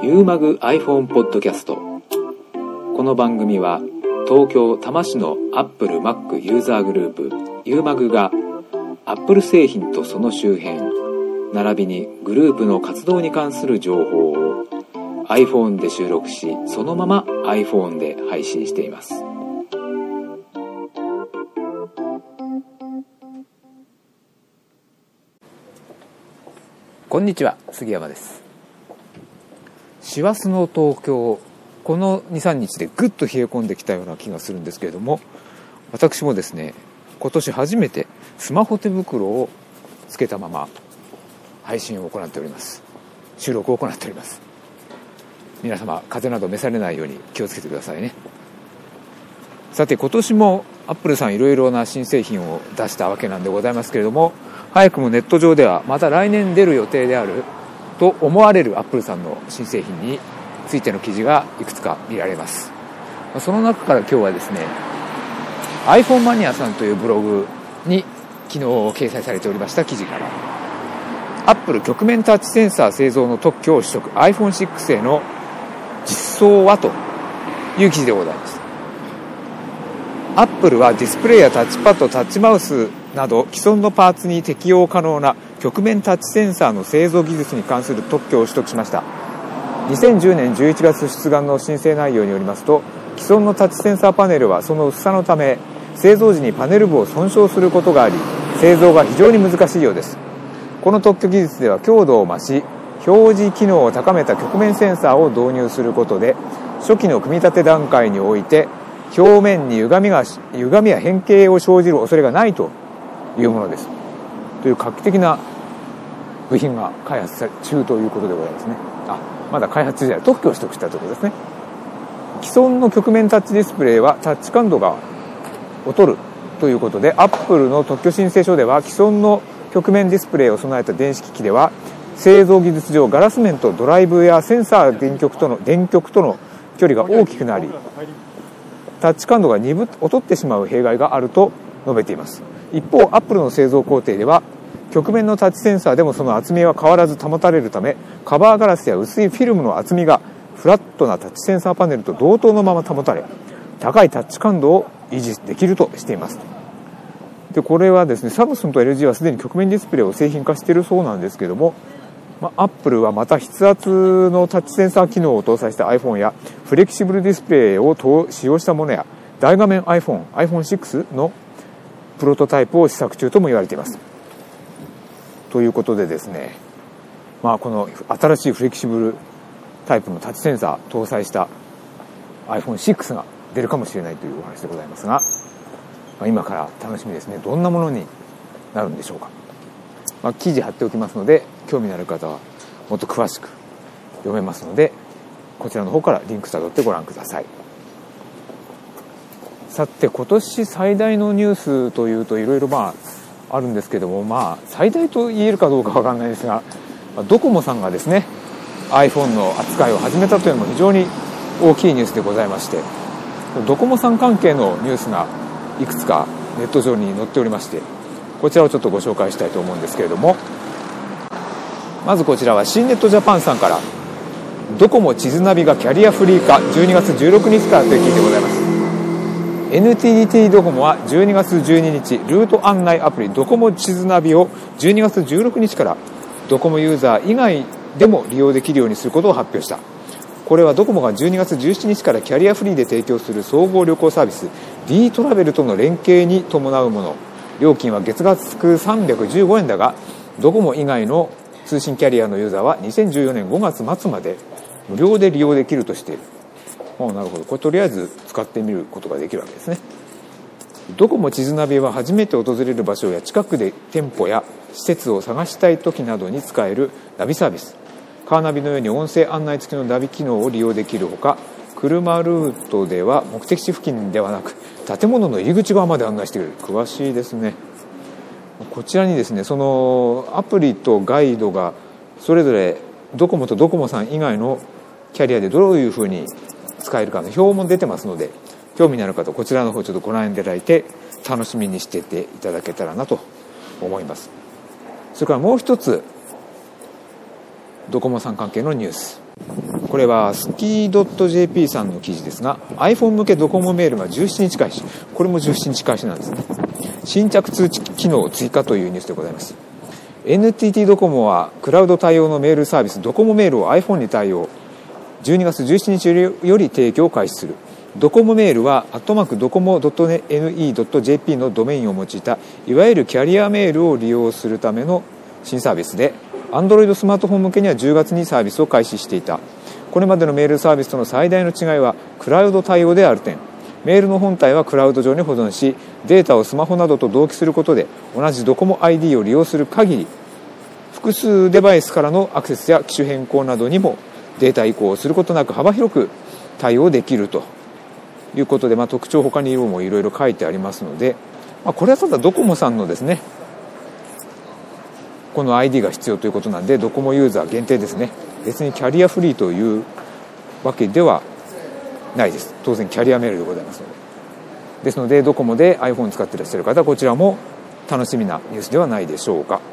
ユーマグ iPhone ポッドキャスト。この番組は東京多摩市のアップル Mac ユーザーグループユーマグがアップル製品とその周辺並びにグループの活動に関する情報を iPhone で収録し、そのまま iPhone で配信しています。こんにちは、杉山です。師走の東京、この 2,3 日でぐっと冷え込んできたような気がするんですけれども、私もですね、今年初めてスマホ手袋をつけたまま配信を行っております。収録を行っております。皆様、風邪など召されないように気をつけてくださいね。さて、今年もアップルさんいろいろな新製品を出したわけなんでございますけれども、早くもネット上ではまた来年出る予定であると思われるアップルさんの新製品についての記事がいくつか見られます。その中から今日はですね、 iPhone マニアさんというブログに昨日掲載されておりました記事から、アップル曲面タッチセンサー製造の特許を取得 iPhone6 への実装はという記事でございます。アップルはディスプレイやタッチパッド、タッチマウスなど既存のパーツに適用可能な曲面タッチセンサーの製造技術に関する特許を取得しました。2010年11月出願の申請内容によりますと、既存のタッチセンサーパネルはその薄さのため製造時にパネル部を損傷することがあり、製造が非常に難しいようです。この特許技術では強度を増し、表示機能を高めた曲面センサーを導入することで、初期の組み立て段階において表面に歪みや変形を生じる恐れがないというものです。という画期的な部品が開発中ということでございますね。まだ開発中じゃない、特許を取得したということですね。既存の曲面タッチディスプレイはタッチ感度が劣るということで、アップルの特許申請書では、既存の曲面ディスプレイを備えた電子機器では製造技術上ガラス面とドライブやセンサー電極との距離が大きくなり、タッチ感度が劣ってしまう弊害があると述べています。一方、アップルの製造工程では曲面のタッチセンサーでもその厚みは変わらず保たれるため、カバーガラスや薄いフィルムの厚みがフラットなタッチセンサーパネルと同等のまま保たれ、高いタッチ感度を維持できるとしています。で、これはですね、サムスンと LG はすでに曲面ディスプレイを製品化しているそうなんですけども、アップルはまた筆圧のタッチセンサー機能を搭載した iPhone やフレキシブルディスプレイを使用したものや大画面 iPhone、iPhone6 のプロトタイプを試作中とも言われています。ということでですね、この新しいフレキシブルタイプのタッチセンサー搭載した iPhone6 が出るかもしれないというお話でございますが、今から楽しみですね。どんなものになるんでしょうか。記事貼っておきますので、興味のある方はもっと詳しく読めますので、こちらの方からリンクたどってご覧ください。さて、今年最大のニュースというといろいろあるんですけども、最大と言えるかどうかわからないですが、ドコモさんがですね iPhone の扱いを始めたというのも非常に大きいニュースでございまして、ドコモさん関係のニュースがいくつかネット上に載っておりまして、こちらをちょっとご紹介したいと思うんですけれども、まずこちらは新ネットジャパンさんから、ドコモ地図ナビがキャリアフリー化12月16日からという記事でございます。 NTT ドコモは12月12日ルート案内アプリドコモ地図ナビを12月16日からドコモユーザー以外でも利用できるようにすることを発表した。これはドコモが12月17日からキャリアフリーで提供する総合旅行サービス D トラベルとの連携に伴うもの。料金は月額315円だが、ドコモ以外の通信キャリアのユーザーは2014年5月末まで無料で利用できるとしている。なるほど、これとりあえず使ってみることができるわけですね。ドコモ地図ナビは初めて訪れる場所や近くで店舗や施設を探したい時などに使えるナビサービス。カーナビのように音声案内付きのナビ機能を利用できるほか、車ルートでは目的地付近ではなく建物の入り口側まで案内してくれる。詳しいですね。こちらにですね、そのアプリとガイドがそれぞれドコモとドコモさん以外のキャリアでどういうふうに使えるかの表も出てますので、興味のある方こちらの方ちょっとご覧いただいて楽しみにしてていただけたらなと思います。それからもう一つドコモさん関係のニュース、 これはスキー .jp さんの記事ですが、 iPhone 向けドコモメールが17日開始。これも17日開始なんですね。新着通知機能追加というニュースでございます。 NTT ドコモはクラウド対応のメールサービスドコモメールを iPhone に対応、12月17日より提供を開始する。ドコモメールはドコモ .ne.jp のドメインを用いたいわゆるキャリアメールを利用するための新サービスで、 Android スマートフォン向けには10月にサービスを開始していた。これまでのメールサービスとの最大の違いはクラウド対応である点。メールの本体はクラウド上に保存し、データをスマホなどと同期することで同じドコモ ID を利用する限り、複数デバイスからのアクセスや機種変更などにもデータ移行をすることなく幅広く対応できるということで、特徴他にもいろいろ書いてありますので、これはただドコモさんのですね、この ID が必要ということなんで、ドコモユーザー限定ですね。別にキャリアフリーというわけではないです。当然キャリアメールでございますので。ですのでドコモで iPhone 使っていらっしゃる方はこちらも楽しみなニュースではないでしょうか。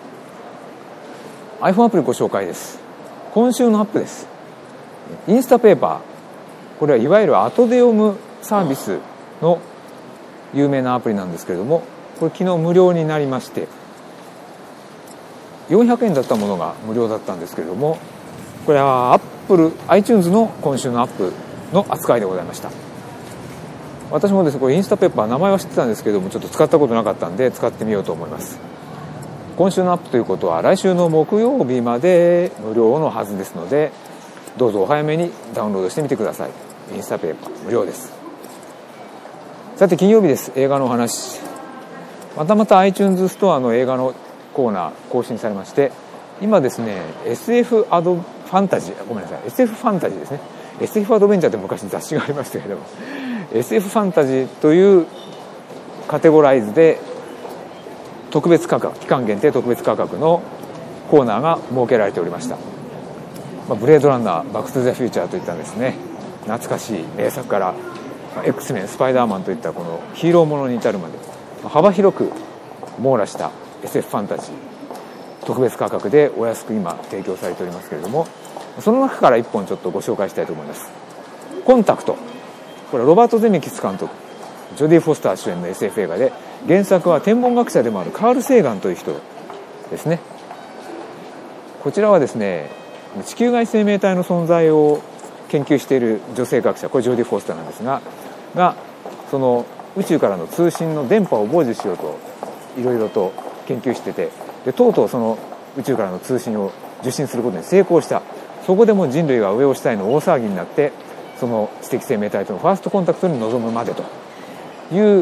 iPhone アプリご紹介です。今週のアップです。インスタペーパー、これはいわゆる後で読むサービスの有名なアプリなんですけれども、これ昨日無料になりまして、400円だったものが無料だったんですけれども、これは iTunes の今週のアップの扱いでございました。私もですね、これインスタペーパー名前は知ってたんですけども、ちょっと使ったことなかったんで使ってみようと思います。今週のアップということは来週の木曜日まで無料のはずですので、どうぞお早めにダウンロードしてみてください。インスタペーパー無料です。さて金曜日です。映画のお話、また iTunes ストアの映画のコーナー更新されまして、今ですね SF ファンタジーですね。 SF アドベンチャーって昔雑誌がありましたけれども、 SF ファンタジーというカテゴライズで特別価格、期間限定特別価格のコーナーが設けられておりました。ブレードランナー、バックトゥザフューチャーといったですね、懐かしい名作から X メン、スパイダーマンといったこのヒーローものに至るまで幅広く網羅した SF ファンタジー、特別価格でお安く今提供されておりますけれども、その中から1本ちょっとご紹介したいと思います。コンタクト、これはロバート・ゼメキス監督、ジョディ・フォスター主演の SF 映画で、原作は天文学者でもあるカール・セーガンという人ですね。こちらはですね、地球外生命体の存在を研究している女性学者、これジョディ・フォスターなんですがその宇宙からの通信の電波を傍受しようといろいろと研究してて、でとうとうその宇宙からの通信を受信することに成功した。そこでも人類が上をしたいの大騒ぎになって、その知的生命体とのファーストコンタクトに臨むまでという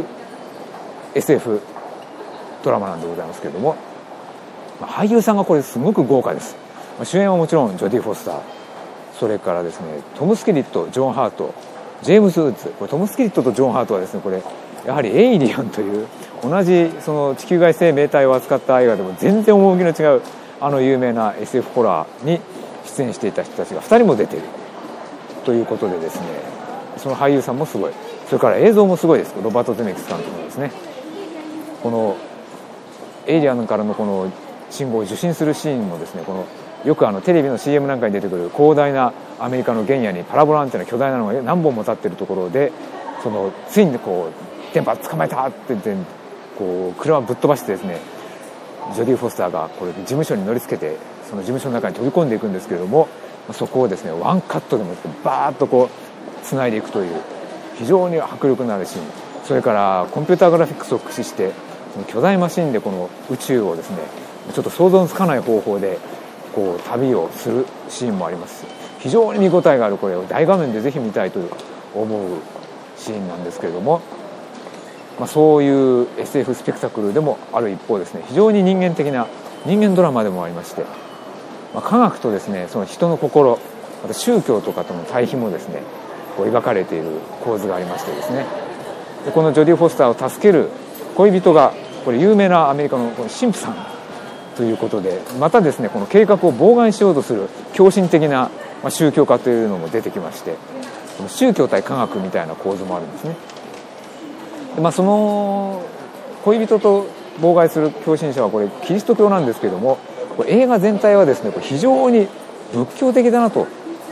SF ドラマなんでございますけれども、俳優さんがこれすごく豪華です。主演はもちろんジョディ・フォスター、それからですねトム・スキリット、ジョン・ハート、ジェームズ・ウッズ。これトム・スキリットとジョン・ハートはですね、これやはりエイリアンという同じその地球外生命体を扱った映画でも全然趣の違う有名な SF ホラーに出演していた人たちが2人も出ているということでですね、その俳優さんもすごい、それから映像もすごいです。ロバート・ゼメキス監督のですね、このエイリアンからのこの信号を受信するシーンもですね、このよくテレビの CM なんかに出てくる広大なアメリカの原野にパラボラアンテナ巨大なのが何本も立っているところで、そのついにこう電波捕まえたって言ってこう車をぶっ飛ばしてですね、ジョディ・フォスターがこれ事務所に乗りつけてその事務所の中に飛び込んでいくんですけれども、そこをですねワンカットでもってバーッとこうつないでいくという非常に迫力のあるシーン、それからコンピューターグラフィックスを駆使して巨大マシンでこの宇宙をですねちょっと想像のつかない方法でこう旅をするシーンもあります。非常に見応えがある、これを大画面でぜひ見たいと思うシーンなんですけれども、そういう SF スペクタクルでもある一方ですね、非常に人間的な人間ドラマでもありまして、科学とですねその人の心、また宗教とかとの対比もですねこう描かれている構図がありましてですね、でこのジョディ・フォスターを助ける恋人がこれ有名なアメリカのこの神父さんということで、またですねこの計画を妨害しようとする狂信的な宗教家というのも出てきまして、宗教対科学みたいな構図もあるんですね。でその恋人と妨害する狂信者はこれキリスト教なんですけども、これ映画全体はですね非常に仏教的だなと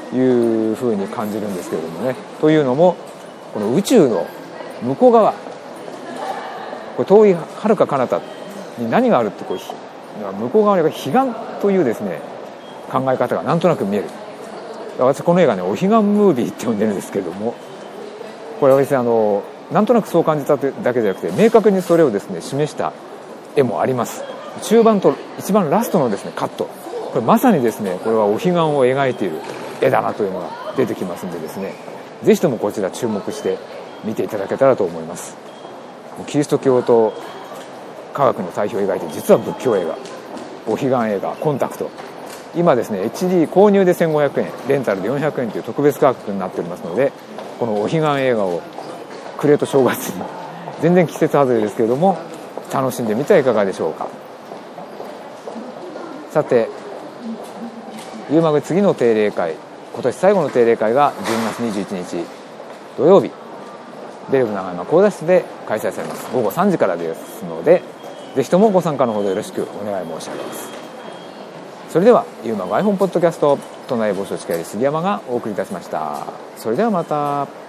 いうふうに感じるんですけれどもね。というのもこの宇宙の向こう側、これ遠い遥か彼方に何があるって向こう側に彼岸というですね考え方がなんとなく見える。私この映画ねお彼岸ムービーって呼んでるんですけれども、これはですねなんとなくそう感じただけじゃなくて明確にそれをですね示した絵もあります。中盤と一番ラストのですねカット、これまさにですねこれはお彼岸を描いている絵だなというのが出てきますんでですね、ぜひともこちら注目して見ていただけたらと思います。キリスト教と科学の対比を描いて、実は仏教映画、お彼岸映画コンタクト、今ですね HD 購入で1500円、レンタルで400円という特別価格になっておりますので、このお彼岸映画を暮れと正月に全然季節外れですけれども楽しんでみてはいかがでしょうか。さてゆうまぐ次の定例会、今年最後の定例会が12月21日土曜日、ベルグ長山講座室で開催されます。午後3時からですので、ぜひともご参加のほどよろしくお願い申し上げます。それではゆうまぐ iPhone ポッドキャスト、都内防止地下より杉山がお送りいたしました。それではまた。